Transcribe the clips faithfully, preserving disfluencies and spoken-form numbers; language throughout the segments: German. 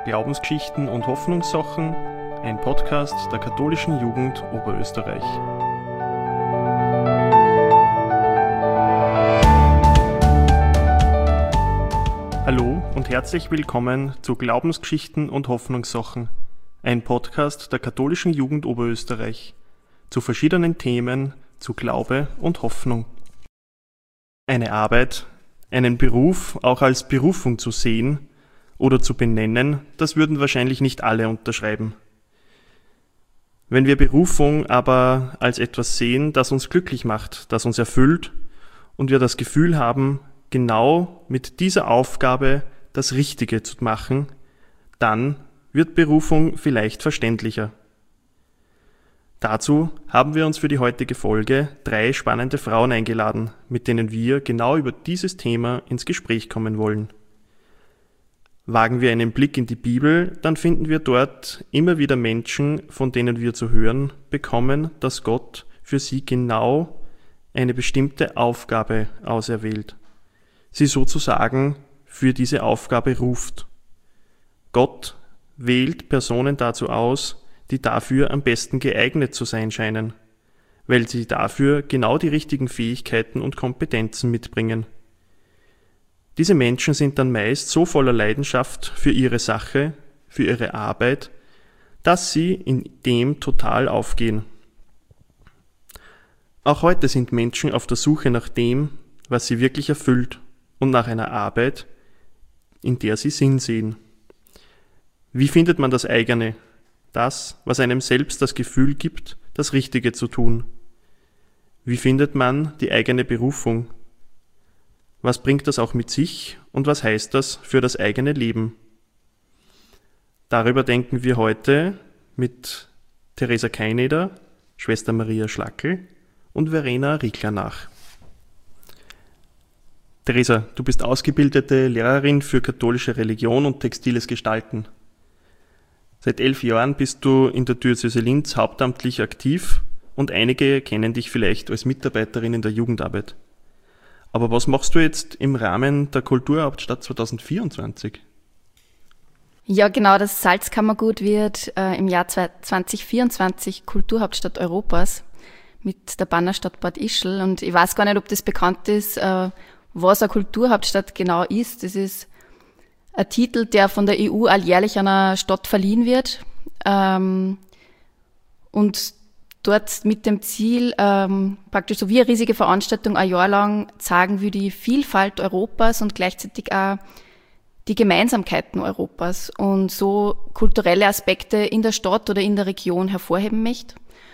Glaubensgeschichten und Hoffnungssachen, ein Podcast der katholischen Jugend Oberösterreich. Hallo und herzlich willkommen zu Glaubensgeschichten und Hoffnungssachen, ein Podcast der katholischen Jugend Oberösterreich, zu verschiedenen Themen zu Glaube und Hoffnung. Eine Arbeit, einen Beruf auch als Berufung zu sehen oder zu benennen, das würden wahrscheinlich nicht alle unterschreiben. Wenn wir Berufung aber als etwas sehen, das uns glücklich macht, das uns erfüllt und wir das Gefühl haben, genau mit dieser Aufgabe das Richtige zu machen, dann wird Berufung vielleicht verständlicher. Dazu haben wir uns für die heutige Folge drei spannende Frauen eingeladen, mit denen wir genau über dieses Thema ins Gespräch kommen wollen. Wagen wir einen Blick in die Bibel, dann finden wir dort immer wieder Menschen, von denen wir zu hören bekommen, dass Gott für sie genau eine bestimmte Aufgabe auserwählt, sie sozusagen für diese Aufgabe ruft. Gott wählt Personen dazu aus, die dafür am besten geeignet zu sein scheinen, weil sie dafür genau die richtigen Fähigkeiten und Kompetenzen mitbringen. Diese Menschen sind dann meist so voller Leidenschaft für ihre Sache, für ihre Arbeit, dass sie in dem total aufgehen. Auch heute sind Menschen auf der Suche nach dem, was sie wirklich erfüllt und nach einer Arbeit, in der sie Sinn sehen. Wie findet man das eigene? Das, was einem selbst das Gefühl gibt, das Richtige zu tun. Wie findet man die eigene Berufung? Was bringt das auch mit sich und was heißt das für das eigene Leben? Darüber denken wir heute mit Theresa Keineder, Schwester Maria Schlackel und Verena Riegler nach. Theresa, du bist ausgebildete Lehrerin für katholische Religion und textiles Gestalten. Seit elf Jahren bist du in der Diözese Linz hauptamtlich aktiv und einige kennen dich vielleicht als Mitarbeiterin in der Jugendarbeit. Aber was machst du jetzt im Rahmen der Kulturhauptstadt zwanzig vierundzwanzig? Ja, genau, das Salzkammergut wird äh, im Jahr zwanzig vierundzwanzig Kulturhauptstadt Europas mit der Bannerstadt Bad Ischl. Und ich weiß gar nicht, ob das bekannt ist, äh, was eine Kulturhauptstadt genau ist. Das ist ein Titel, der von der E U alljährlich einer Stadt verliehen wird. Ähm, und dort mit dem Ziel, ähm, praktisch so wie eine riesige Veranstaltung ein Jahr lang zeigen wir die Vielfalt Europas und gleichzeitig auch die Gemeinsamkeiten Europas und so kulturelle Aspekte in der Stadt oder in der Region hervorheben möchte.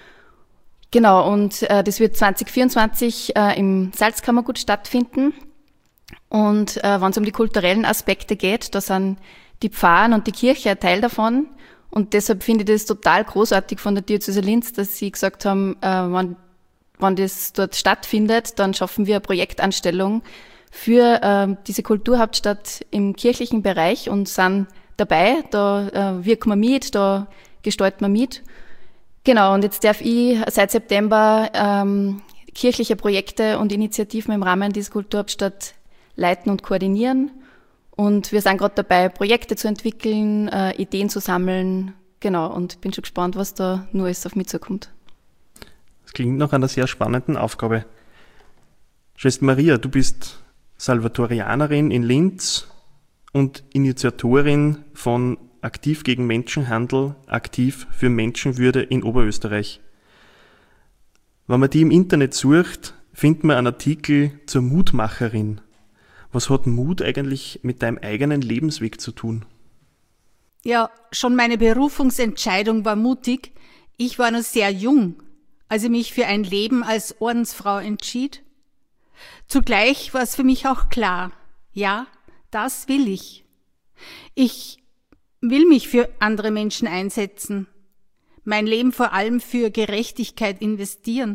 Genau, und äh, das wird zwanzig vierundzwanzig äh, im Salzkammergut stattfinden. Und äh, wenn es um die kulturellen Aspekte geht, da sind die Pfarren und die Kirche ein Teil davon. Und deshalb finde ich das total großartig von der Diözese Linz, dass sie gesagt haben, äh, wenn, wenn das dort stattfindet, dann schaffen wir eine Projektanstellung für äh, diese Kulturhauptstadt im kirchlichen Bereich und sind dabei. Da äh, wirken wir mit, da gestalten wir mit. Genau, und jetzt darf ich seit September ähm, kirchliche Projekte und Initiativen im Rahmen dieser Kulturhauptstadt leiten und koordinieren. Und wir sind gerade dabei, Projekte zu entwickeln, äh, Ideen zu sammeln. Genau, und bin schon gespannt, was da nur alles auf mich zukommt. Das klingt nach einer sehr spannenden Aufgabe. Schwester Maria, du bist Salvatorianerin in Linz und Initiatorin von Aktiv gegen Menschenhandel, aktiv für Menschenwürde in Oberösterreich. Wenn man die im Internet sucht, findet man einen Artikel zur Mutmacherin. Was hat Mut eigentlich mit deinem eigenen Lebensweg zu tun? Ja, schon meine Berufungsentscheidung war mutig. Ich war noch sehr jung, als ich mich für ein Leben als Ordensfrau entschied. Zugleich war es für mich auch klar, ja, das will ich. Ich will mich für andere Menschen einsetzen, mein Leben vor allem für Gerechtigkeit investieren.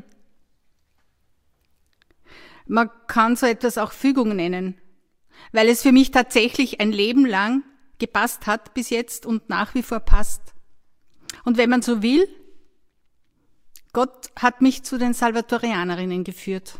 Man kann so etwas auch Fügung nennen, weil es für mich tatsächlich ein Leben lang gepasst hat bis jetzt und nach wie vor passt. Und wenn man so will, Gott hat mich zu den Salvatorianerinnen geführt.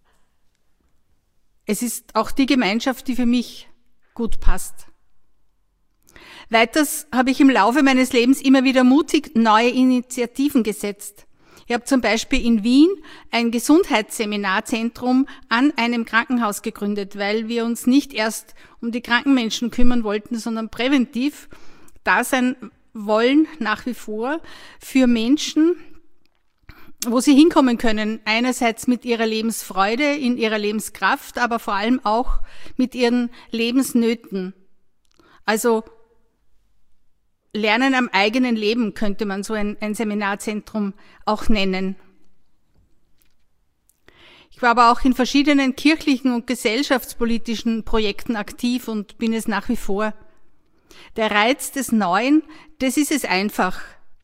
Es ist auch die Gemeinschaft, die für mich gut passt. Weiters habe ich im Laufe meines Lebens immer wieder mutig neue Initiativen gesetzt. Ich habe zum Beispiel in Wien ein Gesundheitsseminarzentrum an einem Krankenhaus gegründet, weil wir uns nicht erst um die kranken Menschen kümmern wollten, sondern präventiv da sein wollen, nach wie vor, für Menschen, wo sie hinkommen können. Einerseits mit ihrer Lebensfreude, in ihrer Lebenskraft, aber vor allem auch mit ihren Lebensnöten. Also Lernen am eigenen Leben könnte man so ein, ein Seminarzentrum auch nennen. Ich war aber auch in verschiedenen kirchlichen und gesellschaftspolitischen Projekten aktiv und bin es nach wie vor. Der Reiz des Neuen, das ist es einfach.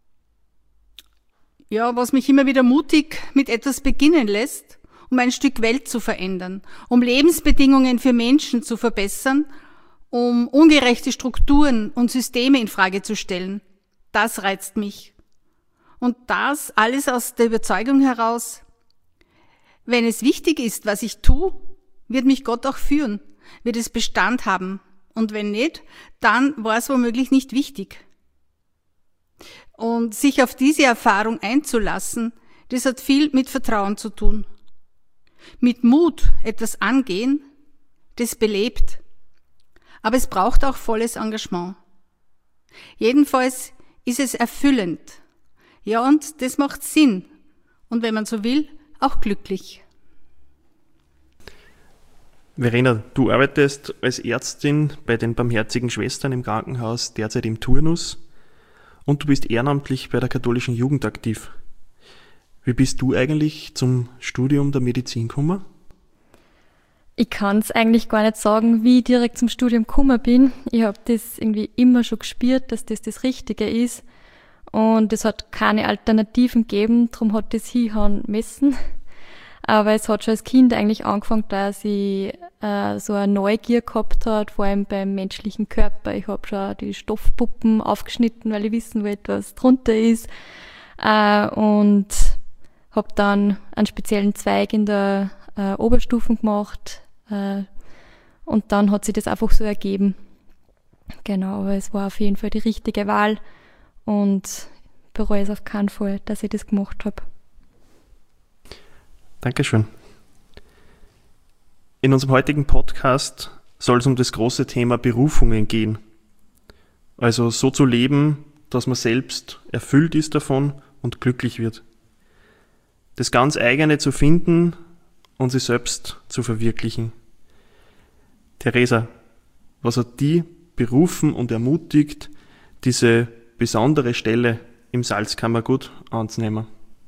Ja, was mich immer wieder mutig mit etwas beginnen lässt, um ein Stück Welt zu verändern, um Lebensbedingungen für Menschen zu verbessern, um ungerechte Strukturen und Systeme in Frage zu stellen. Das reizt mich. Und das alles aus der Überzeugung heraus, wenn es wichtig ist, was ich tue, wird mich Gott auch führen, wird es Bestand haben. Und wenn nicht, dann war es womöglich nicht wichtig. Und sich auf diese Erfahrung einzulassen, das hat viel mit Vertrauen zu tun. Mit Mut etwas angehen, das belebt. Aber es braucht auch volles Engagement. Jedenfalls ist es erfüllend. Ja, und das macht Sinn. Und wenn man so will, auch glücklich. Verena, du arbeitest als Ärztin bei den Barmherzigen Schwestern im Krankenhaus, derzeit im Turnus, und du bist ehrenamtlich bei der katholischen Jugend aktiv. Wie bist du eigentlich zum Studium der Medizin gekommen? Ich kann es eigentlich gar nicht sagen, wie ich direkt zum Studium gekommen bin. Ich habe das irgendwie immer schon gespürt, dass das das Richtige ist. Und es hat keine Alternativen gegeben, darum hat das hinhauen müssen. Aber es hat schon als Kind eigentlich angefangen, dass ich äh, so eine Neugier gehabt habe, vor allem beim menschlichen Körper. Ich habe schon die Stoffpuppen aufgeschnitten, weil ich wissen wollte, was drunter ist. Äh, und habe dann einen speziellen Zweig in der äh, Oberstufen gemacht. Äh, und dann hat sich das einfach so ergeben. Genau, aber es war auf jeden Fall die richtige Wahl. Und bereue es auf keinen Fall, dass ich das gemacht habe. Dankeschön. In unserem heutigen Podcast soll es um das große Thema Berufungen gehen. Also so zu leben, dass man selbst erfüllt ist davon und glücklich wird. Das ganz eigene zu finden und sich selbst zu verwirklichen. Theresa, was hat die berufen und ermutigt, diese besondere Stelle im Salzkammergut anzunehmen?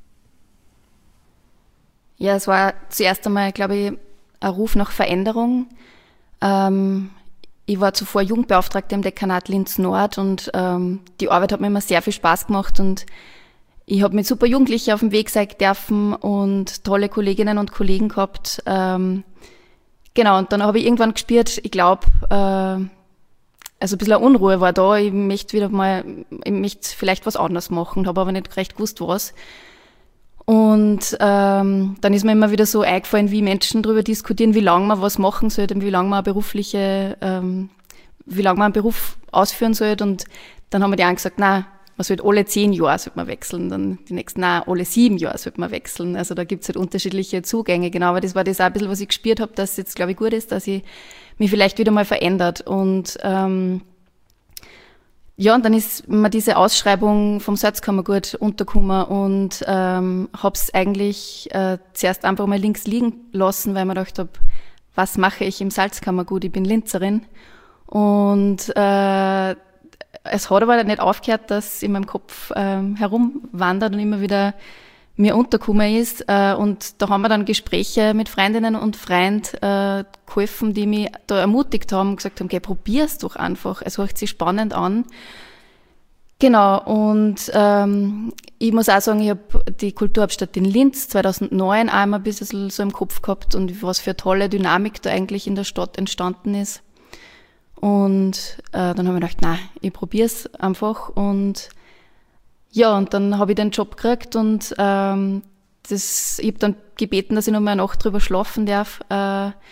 Ja, es war zuerst einmal, glaube ich, ein Ruf nach Veränderung. Ähm, ich war zuvor Jugendbeauftragte im Dekanat Linz Nord und ähm, die Arbeit hat mir immer sehr viel Spaß gemacht und ich habe mit super Jugendlichen auf dem Weg sein dürfen und tolle Kolleginnen und Kollegen gehabt. Ähm, genau, und dann habe ich irgendwann gespürt, ich glaube, äh, also ein bisschen eine Unruhe war da. Ich möchte wieder mal, ich möchte vielleicht was anderes machen, habe aber nicht recht gewusst, was. Und ähm, dann ist mir immer wieder so eingefallen, wie Menschen darüber diskutieren, wie lange man was machen sollte, wie lange man eine berufliche, ähm, wie lange man einen Beruf ausführen sollte. Und dann haben wir die einen gesagt, nein, man sollte alle zehn Jahre sollte man wechseln. Dann die nächsten, nein, alle sieben Jahre sollte man wechseln. Also da gibt's halt unterschiedliche Zugänge. Genau, aber das war das auch ein bisschen, was ich gespürt habe, dass es jetzt, glaube ich, gut ist, dass ich mich vielleicht wieder mal verändert. Und ähm, ja, und dann ist mir diese Ausschreibung vom Salzkammergut untergekommen und ähm, hab's eigentlich äh, zuerst einfach mal links liegen lassen, weil ich mir gedacht hab, was mache ich im Salzkammergut? Ich bin Linzerin. Und äh, es hat aber nicht aufgehört, dass in meinem Kopf ähm, herumwandert und immer wieder mir untergekommen ist. Äh, und da haben wir dann Gespräche mit Freundinnen und Freunden äh, geholfen, die mich da ermutigt haben und gesagt haben, geh, probier's doch einfach. Es hört sich spannend an. Genau, und ähm, ich muss auch sagen, ich habe die Kulturhauptstadt in Linz zweitausendneun einmal ein bisschen so im Kopf gehabt und was für eine tolle Dynamik da eigentlich in der Stadt entstanden ist. Und äh, dann habe ich gedacht, nein, ich probier's einfach und ja, und dann habe ich den Job gekriegt und ähm, das, ich habe dann gebeten, dass ich noch mal eine Nacht drüber schlafen darf. Äh,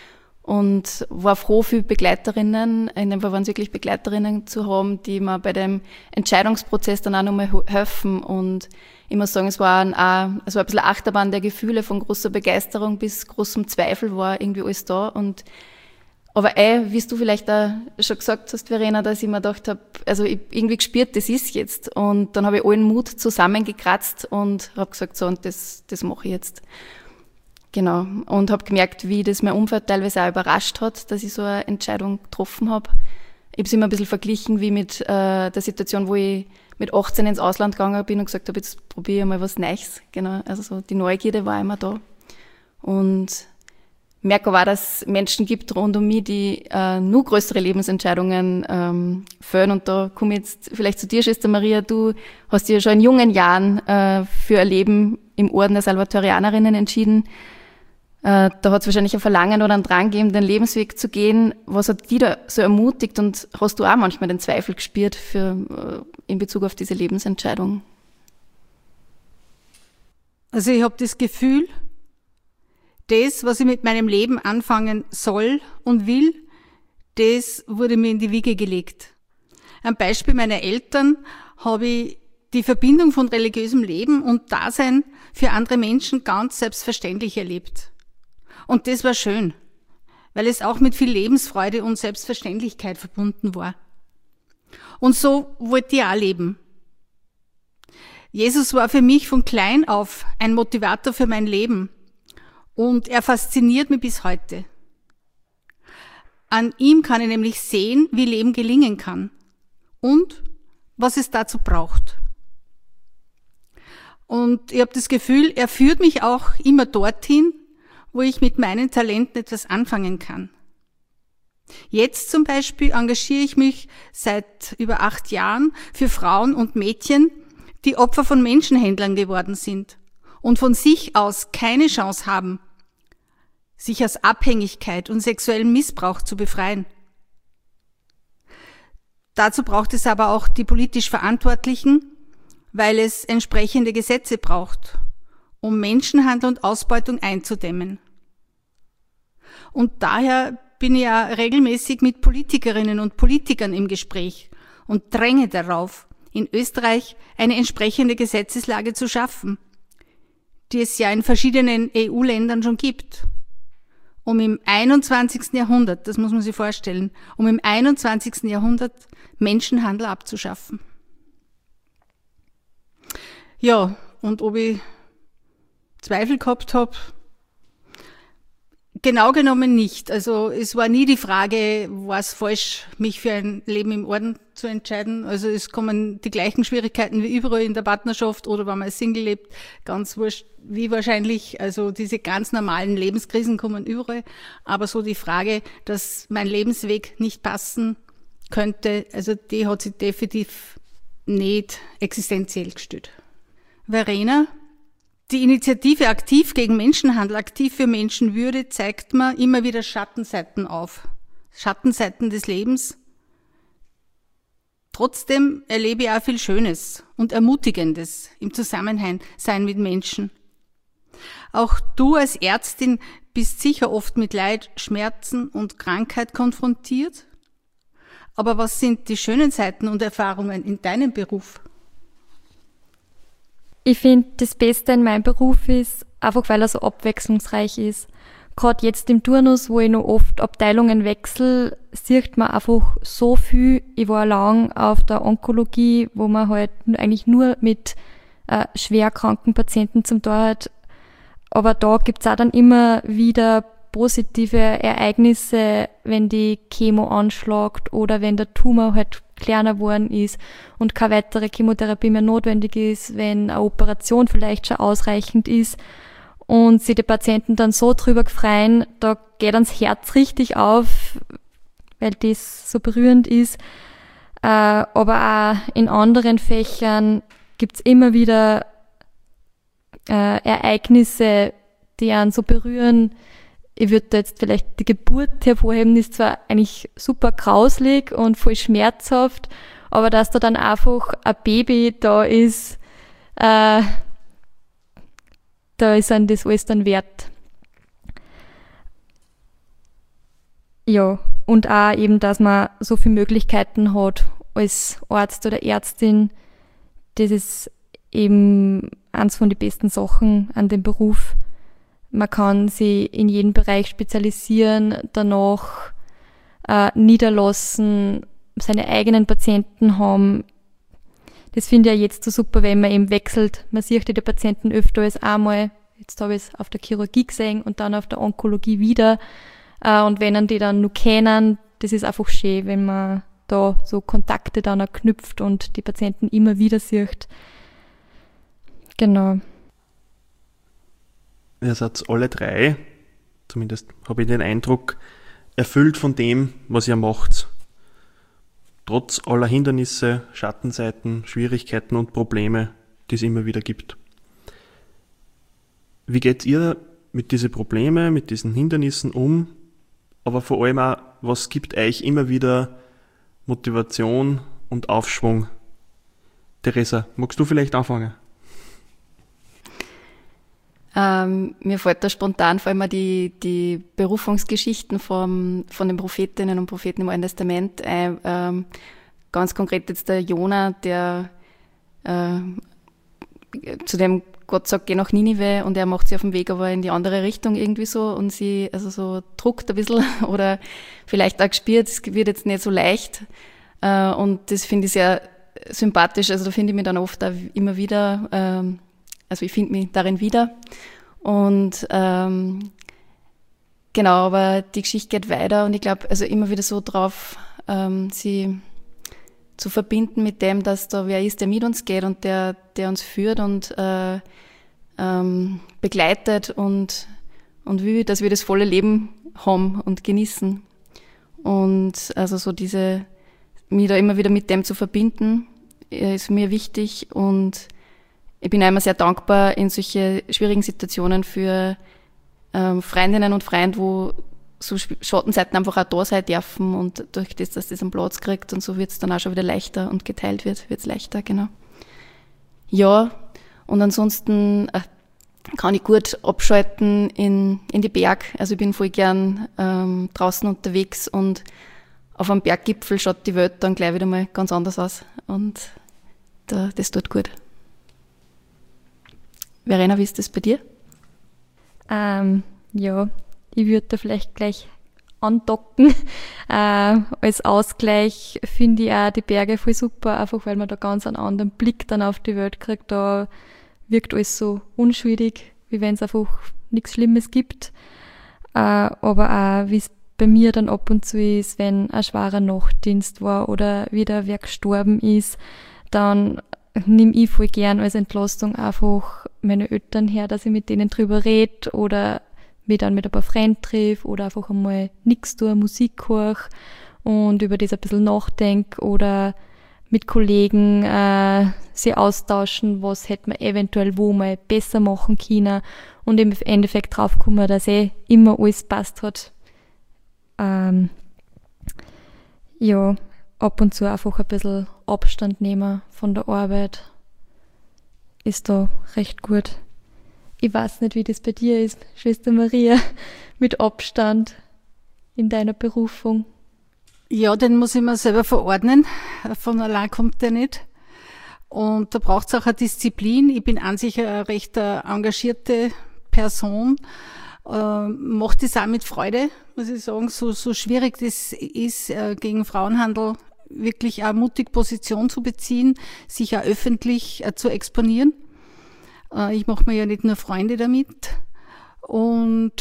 und war froh, viele Begleiterinnen, in dem Fall waren es wirklich Begleiterinnen zu haben, die mir bei dem Entscheidungsprozess dann auch nochmal helfen. Und ich muss sagen, es war, ein, auch, es war ein bisschen Achterbahn der Gefühle, von großer Begeisterung bis großem Zweifel war irgendwie alles da. Und aber eh, wie du vielleicht auch schon gesagt hast, Verena, dass ich mir gedacht habe, also ich irgendwie gespürt, das ist jetzt. Und dann habe ich allen Mut zusammengekratzt und habe gesagt, so, und das, das mache ich jetzt. Genau. Und habe gemerkt, wie das mein Umfeld teilweise auch überrascht hat, dass ich so eine Entscheidung getroffen habe. Ich habe es immer ein bisschen verglichen wie mit äh, der Situation, wo ich mit achtzehn ins Ausland gegangen bin und gesagt habe, jetzt probiere ich mal was Neues. Genau. Also so die Neugierde war immer da. Und merke aber auch, dass es Menschen gibt rund um mich, die äh, nur größere Lebensentscheidungen ähm, fällen. Und da komme ich jetzt vielleicht zu dir, Schwester Maria. Du hast dich ja schon in jungen Jahren äh, für ein Leben im Orden der Salvatorianerinnen entschieden. Äh, da hat es wahrscheinlich ein Verlangen oder einen Drang gegeben, den Lebensweg zu gehen. Was hat dich da so ermutigt und hast du auch manchmal den Zweifel gespürt für, äh, in Bezug auf diese Lebensentscheidung? Also ich habe das Gefühl, das, was ich mit meinem Leben anfangen soll und will, das wurde mir in die Wiege gelegt. Am Beispiel meiner Eltern habe ich die Verbindung von religiösem Leben und Dasein für andere Menschen ganz selbstverständlich erlebt. Und das war schön, weil es auch mit viel Lebensfreude und Selbstverständlichkeit verbunden war. Und so wollte ich auch leben. Jesus war für mich von klein auf ein Motivator für mein Leben. Und er fasziniert mich bis heute. An ihm kann ich nämlich sehen, wie Leben gelingen kann und was es dazu braucht. Und ich habe das Gefühl, er führt mich auch immer dorthin, wo ich mit meinen Talenten etwas anfangen kann. Jetzt zum Beispiel engagiere ich mich seit über acht Jahren für Frauen und Mädchen, die Opfer von Menschenhändlern geworden sind und von sich aus keine Chance haben, sich aus Abhängigkeit und sexuellem Missbrauch zu befreien. Dazu braucht es aber auch die politisch Verantwortlichen, weil es entsprechende Gesetze braucht, um Menschenhandel und Ausbeutung einzudämmen. Und daher bin ich ja regelmäßig mit Politikerinnen und Politikern im Gespräch und dränge darauf, in Österreich eine entsprechende Gesetzeslage zu schaffen, die es ja in verschiedenen E U-Ländern schon gibt, um im einundzwanzigsten Jahrhundert, das muss man sich vorstellen, um im einundzwanzigsten Jahrhundert Menschenhandel abzuschaffen. Ja, und ob ich Zweifel gehabt habe, genau genommen nicht. Also es war nie die Frage, war es falsch, mich für ein Leben im Orden zu entscheiden. Also es kommen die gleichen Schwierigkeiten wie überall in der Partnerschaft oder wenn man als Single lebt, ganz wurscht, wie wahrscheinlich. Also diese ganz normalen Lebenskrisen kommen überall. Aber so die Frage, dass mein Lebensweg nicht passen könnte, also die hat sich definitiv nicht existenziell gestellt. Verena? Die Initiative Aktiv gegen Menschenhandel, Aktiv für Menschenwürde zeigt mir immer wieder Schattenseiten auf. Schattenseiten des Lebens. Trotzdem erlebe ich auch viel Schönes und Ermutigendes im Zusammenhang sein mit Menschen. Auch du als Ärztin bist sicher oft mit Leid, Schmerzen und Krankheit konfrontiert. Aber was sind die schönen Seiten und Erfahrungen in deinem Beruf? Ich finde, das Beste in meinem Beruf ist, einfach weil er so abwechslungsreich ist. Gerade jetzt im Turnus, wo ich noch oft Abteilungen wechsle, sieht man einfach so viel. Ich war lang auf der Onkologie, wo man halt eigentlich nur mit äh, schwer kranken Patienten zum Tor hat. Aber da gibt's auch dann immer wieder positive Ereignisse, wenn die Chemo anschlagt oder wenn der Tumor halt kleiner geworden ist und keine weitere Chemotherapie mehr notwendig ist, wenn eine Operation vielleicht schon ausreichend ist und sich die Patienten dann so drüber freuen, da geht ans Herz richtig auf, weil das so berührend ist. Äh, aber auch in anderen Fächern gibt's immer wieder äh, Ereignisse, die einen so berühren. Ich würde da jetzt vielleicht die Geburt hervorheben, die ist zwar eigentlich super grauslig und voll schmerzhaft, aber dass da dann einfach ein Baby da ist, äh, da ist einem das alles dann wert. ja, und auch eben, dass man so viele Möglichkeiten hat als Arzt oder Ärztin. Das ist eben eins von den besten Sachen an dem Beruf. Man kann sich in jedem Bereich spezialisieren, danach äh, niederlassen, seine eigenen Patienten haben. Das finde ich ja jetzt so super, wenn man eben wechselt. Man sieht ja die Patienten öfter als einmal. Jetzt habe ich es auf der Chirurgie gesehen und dann auf der Onkologie wieder. Äh, und wenn man die dann nur kennen, das ist einfach schön, wenn man da so Kontakte dann auch knüpft und die Patienten immer wieder sieht. Genau. Ihr seid alle drei, zumindest habe ich den Eindruck, erfüllt von dem, was ihr macht. Trotz aller Hindernisse, Schattenseiten, Schwierigkeiten und Probleme, die es immer wieder gibt. Wie geht ihr mit diesen Problemen, mit diesen Hindernissen um? Aber vor allem auch, was gibt euch immer wieder Motivation und Aufschwung? Theresa, magst du vielleicht anfangen? Ähm, mir fällt da spontan vor allem die, die Berufungsgeschichten vom, von den Prophetinnen und Propheten im Alten Testament ein. Ähm, ganz konkret jetzt der Jona, der äh, zu dem Gott sagt, geh nach Ninive, und er macht sich auf den Weg aber in die andere Richtung irgendwie so und sie also so druckt ein bisschen oder vielleicht auch gespürt, es wird jetzt nicht so leicht. Äh, und das finde ich sehr sympathisch. Also da finde ich mich dann oft auch immer wieder, ähm, also ich finde mich darin wieder. Und ähm, genau, aber die Geschichte geht weiter und ich glaube, also immer wieder so drauf, ähm, sie zu verbinden mit dem, dass da wer ist, der mit uns geht und der, der uns führt und äh, ähm, begleitet und, und will, dass wir das volle Leben haben und genießen. Und also so diese, mich da immer wieder mit dem zu verbinden, ist mir wichtig, und ich bin einmal sehr dankbar in solche schwierigen Situationen für ähm, Freundinnen und Freunde, wo so Schattenseiten einfach auch da sein dürfen, und durch das, dass das einen Platz kriegt und so wird es dann auch schon wieder leichter und geteilt wird, wird es leichter, genau. Ja, und ansonsten äh, kann ich gut abschalten in, in die Berg. Also ich bin voll gern ähm, draußen unterwegs, und auf einem Berggipfel schaut die Welt dann gleich wieder mal ganz anders aus, und da, das tut gut. Verena, wie ist das bei dir? Ähm, ja, ich würde da vielleicht gleich andocken. Äh, als Ausgleich finde ich auch die Berge voll super, einfach weil man da ganz einen anderen Blick dann auf die Welt kriegt. Da wirkt alles so unschuldig, wie wenn es einfach nichts Schlimmes gibt. Äh, aber auch, wie es bei mir dann ab und zu ist, wenn ein schwerer Nachtdienst war oder wieder wer gestorben ist, dann nehme ich voll gern als Entlastung einfach meine Eltern her, dass ich mit denen drüber rede oder mich dann mit ein paar Freunden treffe oder einfach einmal nichts tue, Musik höre und über das ein bisschen nachdenke oder mit Kollegen äh, sie austauschen, was hätte man eventuell wo mal besser machen können, und im Endeffekt draufkommen, dass eh immer alles passt hat. Ähm, ja, ab und zu einfach ein bisschen Abstand nehmen von der Arbeit ist da recht gut. Ich weiß nicht, wie das bei dir ist, Schwester Maria, mit Abstand in deiner Berufung. Ja, den muss ich mir selber verordnen. Von allein kommt der nicht. Und da braucht es auch eine Disziplin. Ich bin an sich eine recht engagierte Person. Äh, mache das auch mit Freude, muss ich sagen. So, so schwierig das ist, äh, gegen Frauenhandel wirklich auch mutig Position zu beziehen, sich auch öffentlich äh, zu exponieren. Äh, ich mache mir ja nicht nur Freunde damit. Und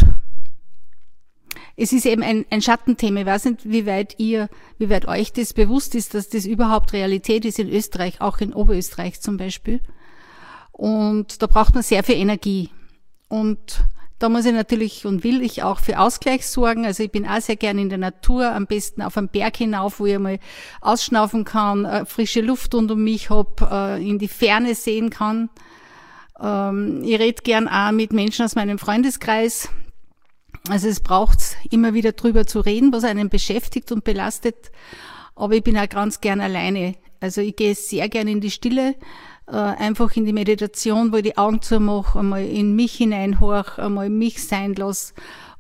es ist eben ein, ein Schattenthema. Ich weiß nicht, wie weit ihr, wie weit euch das bewusst ist, dass das überhaupt Realität ist in Österreich, auch in Oberösterreich zum Beispiel. Und da braucht man sehr viel Energie. Und da muss ich natürlich und will ich auch für Ausgleich sorgen. Also ich bin auch sehr gern in der Natur, am besten auf einen Berg hinauf, wo ich mal ausschnaufen kann, äh, frische Luft rund um mich hab, äh, in die Ferne sehen kann. Ähm, ich rede gern auch mit Menschen aus meinem Freundeskreis. Also es braucht immer wieder drüber zu reden, was einen beschäftigt und belastet. Aber ich bin auch ganz gern alleine. Also ich gehe sehr gern in die Stille, äh, einfach in die Meditation, wo ich die Augen zumache, einmal in mich hineinhorche, einmal mich sein lasse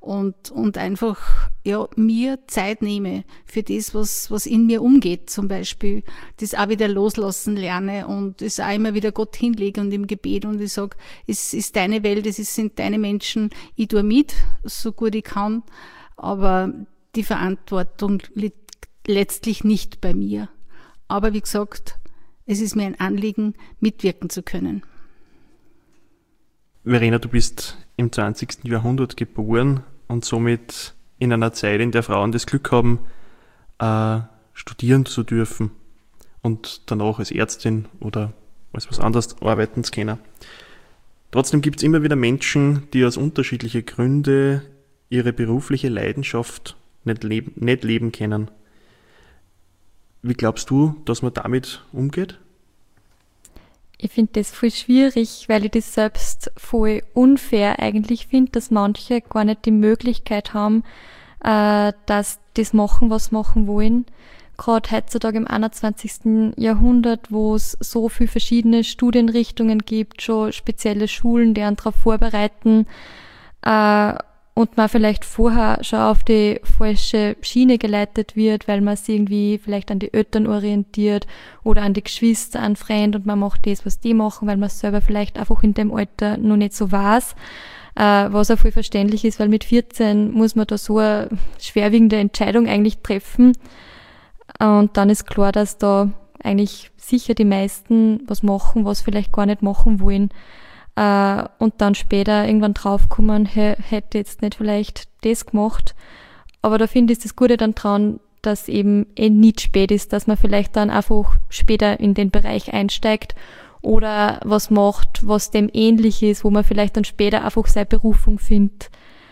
und, und einfach, ja, mir Zeit nehme für das, was, was in mir umgeht, zum Beispiel, das auch wieder loslassen lerne und es auch immer wieder Gott hinlege und im Gebet und ich sage, es ist deine Welt, es sind deine Menschen, ich tue mit, so gut ich kann, aber die Verantwortung liegt letztlich nicht bei mir. Aber wie gesagt, es ist mir ein Anliegen, mitwirken zu können. Verena, du bist im zwanzigsten Jahrhundert geboren und somit in einer Zeit, in der Frauen das Glück haben, äh, studieren zu dürfen und danach als Ärztin oder als was anderes arbeiten zu können. Trotzdem gibt es immer wieder Menschen, die aus unterschiedlichen Gründen ihre berufliche Leidenschaft nicht leben, nicht leben können. Wie glaubst du, dass man damit umgeht? Ich finde das voll schwierig, weil ich das selbst voll unfair eigentlich finde, dass manche gar nicht die Möglichkeit haben, äh, dass das machen, was sie machen wollen. Gerade heutzutage im einundzwanzigsten Jahrhundert, wo es so viele verschiedene Studienrichtungen gibt, schon spezielle Schulen, die einen darauf vorbereiten, äh, und man vielleicht vorher schon auf die falsche Schiene geleitet wird, weil man sich irgendwie vielleicht an die Eltern orientiert oder an die Geschwister, an Freunde und man macht das, was die machen, weil man es selber vielleicht einfach in dem Alter noch nicht so weiß, äh, was auch voll verständlich ist, weil mit vierzehn muss man da so eine schwerwiegende Entscheidung eigentlich treffen und dann ist klar, dass da eigentlich sicher die meisten was machen, was vielleicht gar nicht machen wollen. Uh, und dann später irgendwann draufkommen, hey, hätte jetzt nicht vielleicht das gemacht. Aber da finde ich das Gute dann dran, dass eben eh nicht spät ist, dass man vielleicht dann einfach später in den Bereich einsteigt oder was macht, was dem ähnlich ist, wo man vielleicht dann später einfach seine Berufung findet.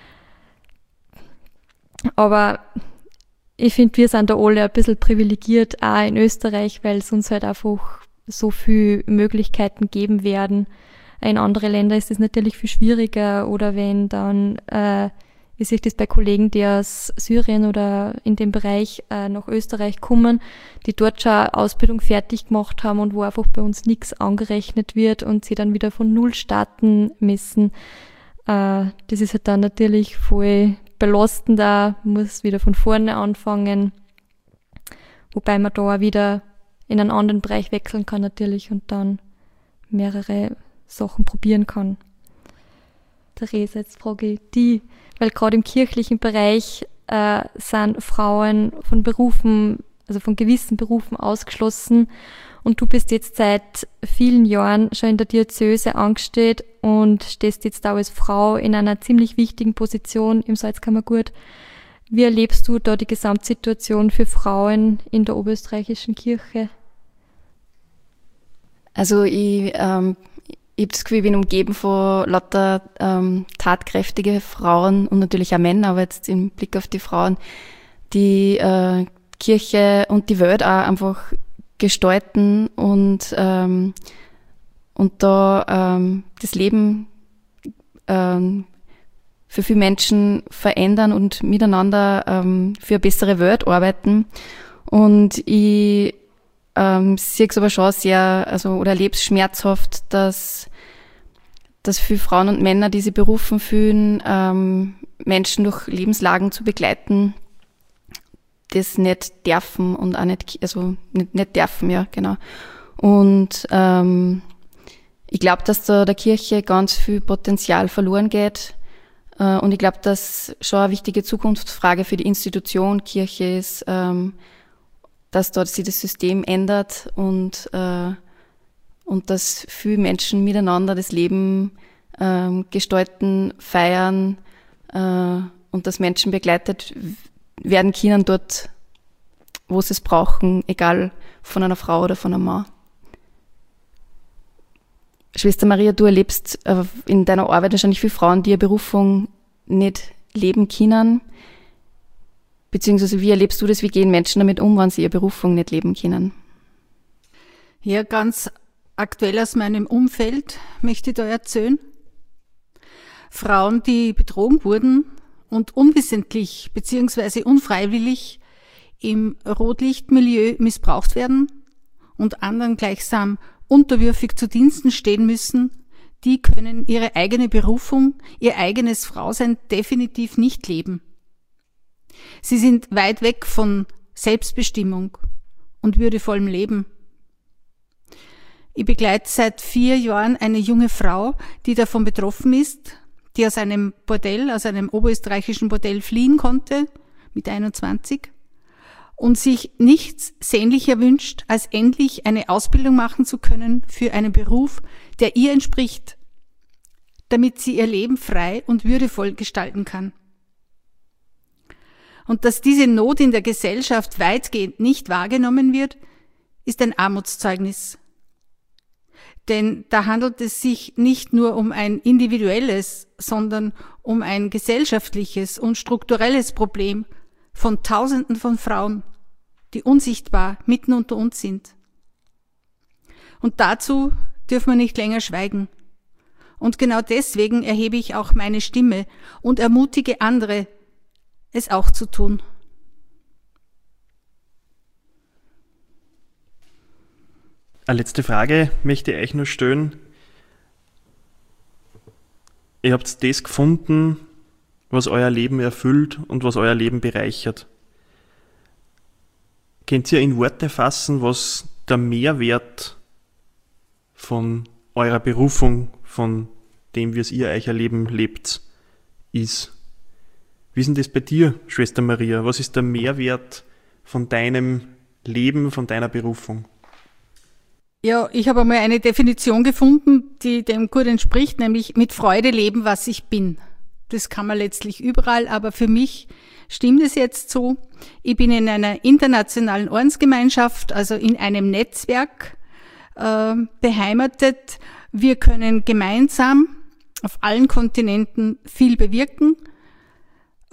Aber ich finde, wir sind da alle ein bisschen privilegiert, auch in Österreich, weil es uns halt einfach so viele Möglichkeiten geben werden. In anderen Ländern ist das natürlich viel schwieriger oder wenn dann, äh, wie sich das bei Kollegen, die aus Syrien oder in dem Bereich äh, nach Österreich kommen, die dort schon Ausbildung fertig gemacht haben und wo einfach bei uns nichts angerechnet wird und sie dann wieder von Null starten müssen. Äh, das ist halt dann natürlich voll belastender, muss wieder von vorne anfangen, wobei man da auch wieder in einen anderen Bereich wechseln kann natürlich und dann mehrere Sachen probieren kann. Theresa, jetzt frage ich die, weil gerade im kirchlichen Bereich äh, sind Frauen von Berufen, also von gewissen Berufen ausgeschlossen und du bist jetzt seit vielen Jahren schon in der Diözese angestellt und stehst jetzt auch als Frau in einer ziemlich wichtigen Position im Salzkammergut. Wie erlebst du da die Gesamtsituation für Frauen in der oberösterreichischen Kirche? Also ich ähm, Ich habe das Gefühl, ich bin umgeben von lauter ähm, tatkräftige Frauen und natürlich auch Männer, aber jetzt im Blick auf die Frauen, die äh, Kirche und die Welt auch einfach gestalten und, ähm, und da ähm, das Leben ähm, für viele Menschen verändern und miteinander ähm, für eine bessere Welt arbeiten. Und ich ähm, sehe es aber schon sehr, also oder erlebe es schmerzhaft, dass dass viele Frauen und Männer, die sich berufen fühlen, ähm, Menschen durch Lebenslagen zu begleiten, das nicht dürfen und auch nicht, also nicht, nicht dürfen, ja, genau. Und ähm, ich glaube, dass da der Kirche ganz viel Potenzial verloren geht. Äh, und ich glaube, dass schon eine wichtige Zukunftsfrage für die Institution Kirche ist, ähm, dass dort sich das System ändert und äh, und dass viele Menschen miteinander das Leben ähm, gestalten, feiern äh, und dass Menschen begleitet werden können dort, wo sie es brauchen, egal von einer Frau oder von einem Mann. Schwester Maria, du erlebst äh, in deiner Arbeit wahrscheinlich viele Frauen, die ihre Berufung nicht leben können. Beziehungsweise wie erlebst du das, wie gehen Menschen damit um, wenn sie ihre Berufung nicht leben können? Ja, ganz aktuell aus meinem Umfeld möchte ich da erzählen. Frauen, die betrogen wurden und unwissentlich bzw. unfreiwillig im Rotlichtmilieu missbraucht werden und anderen gleichsam unterwürfig zu Diensten stehen müssen, die können ihre eigene Berufung, ihr eigenes Frausein definitiv nicht leben. Sie sind weit weg von Selbstbestimmung und würdevollem Leben. Ich begleite seit vier Jahren eine junge Frau, die davon betroffen ist, die aus einem Bordell, aus einem oberösterreichischen Bordell fliehen konnte, mit einundzwanzig, und sich nichts sehnlicher wünscht, als endlich eine Ausbildung machen zu können für einen Beruf, der ihr entspricht, damit sie ihr Leben frei und würdevoll gestalten kann. Und dass diese Not in der Gesellschaft weitgehend nicht wahrgenommen wird, ist ein Armutszeugnis. Denn da handelt es sich nicht nur um ein individuelles, sondern um ein gesellschaftliches und strukturelles Problem von Tausenden von Frauen, die unsichtbar mitten unter uns sind. Und dazu dürfen wir nicht länger schweigen. Und genau deswegen erhebe ich auch meine Stimme und ermutige andere, es auch zu tun. Eine letzte Frage möchte ich euch nur stellen. Ihr habt das gefunden, was euer Leben erfüllt und was euer Leben bereichert. Könnt ihr in Worte fassen, was der Mehrwert von eurer Berufung, von dem, wie es ihr euer Leben lebt, ist? Wie ist denn das bei dir, Schwester Maria? Was ist der Mehrwert von deinem Leben, von deiner Berufung? Ja, ich habe einmal eine Definition gefunden, die dem gut entspricht, nämlich mit Freude leben, was ich bin. Das kann man letztlich überall, aber für mich stimmt es jetzt so. Ich bin in einer internationalen Ordensgemeinschaft, also in einem Netzwerk äh, beheimatet. Wir können gemeinsam auf allen Kontinenten viel bewirken, äh,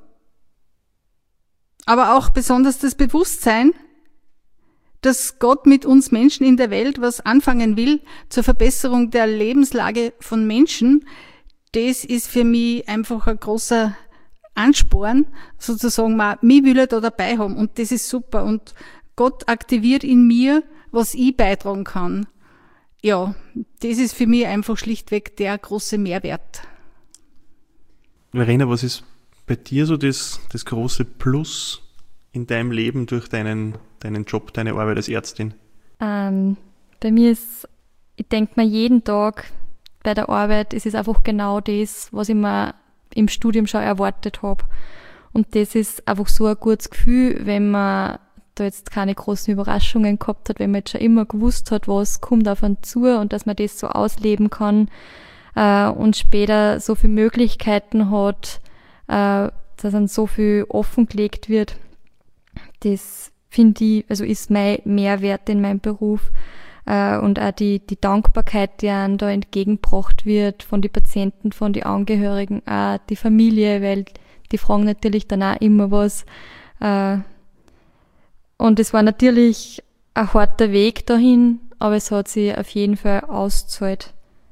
aber auch besonders das Bewusstsein, dass Gott mit uns Menschen in der Welt was anfangen will zur Verbesserung der Lebenslage von Menschen, das ist für mich einfach ein großer Ansporn, sozusagen mal, mich will er da dabei haben und das ist super und Gott aktiviert in mir, was ich beitragen kann. Ja, das ist für mich einfach schlichtweg der große Mehrwert. Verena, was ist bei dir so das, das große Plus in deinem Leben durch deinen, deinen Job, deine Arbeit als Ärztin? Ähm, bei mir ist, ich denke mir jeden Tag bei der Arbeit, es ist einfach genau das, was ich mir im Studium schon erwartet habe. Und das ist einfach so ein gutes Gefühl, wenn man da jetzt keine großen Überraschungen gehabt hat, wenn man jetzt schon immer gewusst hat, was kommt auf einen zu und dass man das so ausleben kann äh, und später so viele Möglichkeiten hat, äh, dass dann so viel offengelegt wird. Das finde ich, also ist mein Mehrwert in meinem Beruf äh, und auch die, die Dankbarkeit, die einem da entgegengebracht wird von den Patienten, von den Angehörigen, auch die Familie, weil die fragen natürlich dann auch immer was. Äh, und es war natürlich ein harter Weg dahin, aber es hat sich auf jeden Fall ausgezahlt.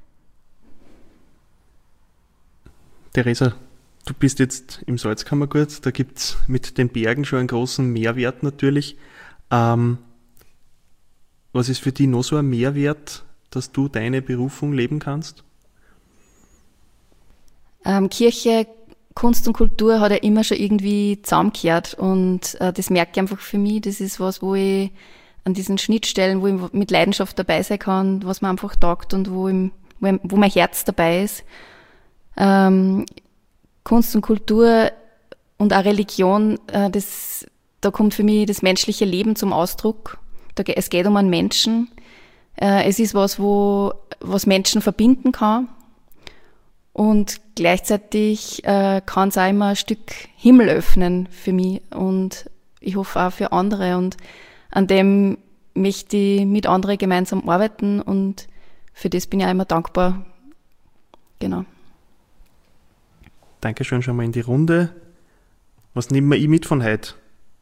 Theresa, du bist jetzt im Salzkammergut, da gibt's mit den Bergen schon einen großen Mehrwert natürlich. Ähm, was ist für dich noch so ein Mehrwert, dass du deine Berufung leben kannst? Ähm, Kirche, Kunst und Kultur hat ja immer schon irgendwie zusammengehört und äh, das merke ich einfach für mich, das ist was, wo ich an diesen Schnittstellen, wo ich mit Leidenschaft dabei sein kann, was mir einfach taugt und wo, ich, wo, ich, wo mein Herz dabei ist. Ähm, Kunst und Kultur und auch Religion, äh, das, da kommt für mich das menschliche Leben zum Ausdruck. Da, es geht um einen Menschen. Äh, es ist was, wo, was Menschen verbinden kann. Und gleichzeitig äh, kann es auch immer ein Stück Himmel öffnen für mich und ich hoffe auch für andere. Und an dem möchte ich mit anderen gemeinsam arbeiten und für das bin ich auch immer dankbar. Genau. Dankeschön schon mal in die Runde. Was nehmen wir ich mit von heute?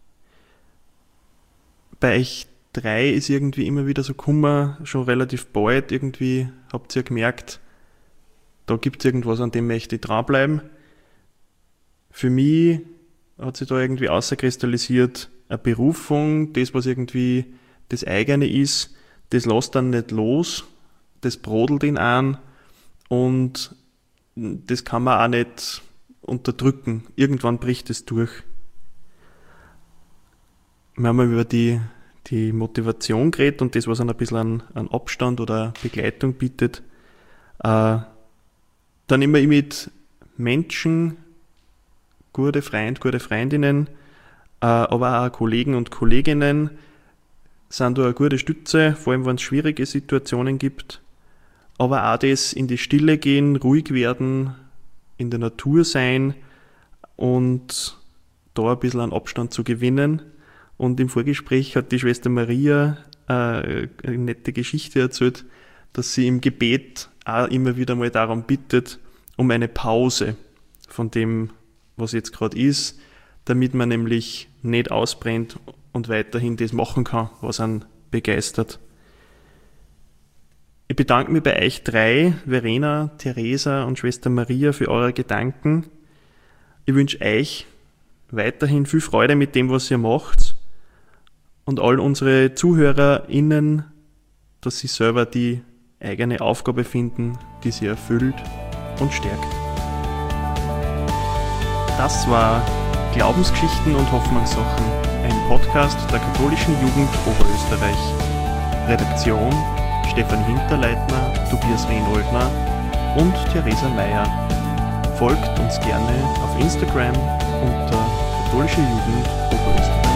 Bei euch drei ist irgendwie immer wieder so Kummer, schon relativ bald irgendwie, habt ihr gemerkt, da gibt es irgendwas, an dem möchte ich dranbleiben. Für mich hat sich da irgendwie auskristallisiert eine Berufung, das, was irgendwie das eigene ist, das lässt dann nicht los, das brodelt ihn an und das kann man auch nicht unterdrücken. Irgendwann bricht es durch. Wir haben über die, die Motivation geredet und das, was einen ein bisschen an, an Abstand oder Begleitung bietet. Äh, dann immer mit Menschen, gute Freunde, gute Freundinnen, äh, aber auch Kollegen und Kolleginnen sind da eine gute Stütze, vor allem wenn es schwierige Situationen gibt. Aber auch das in die Stille gehen, ruhig werden, in der Natur sein und da ein bisschen an Abstand zu gewinnen. Und im Vorgespräch hat die Schwester Maria äh, eine nette Geschichte erzählt, dass sie im Gebet auch immer wieder mal darum bittet, um eine Pause von dem, was jetzt gerade ist, damit man nämlich nicht ausbrennt und weiterhin das machen kann, was einen begeistert. Ich bedanke mich bei euch drei, Verena, Theresa und Schwester Maria, für eure Gedanken. Ich wünsche euch weiterhin viel Freude mit dem, was ihr macht, und all unsere ZuhörerInnen, dass sie selber die eigene Aufgabe finden, die sie erfüllt und stärkt. Das war Glaubensgeschichten und Hoffnungssachen, ein Podcast der katholischen Jugend Oberösterreich. Redaktion Stefan Hinterleitner, Tobias Rehnoldner und Theresa Meyer. Folgt uns gerne auf Instagram unter katholische Jugend Oberösterreich.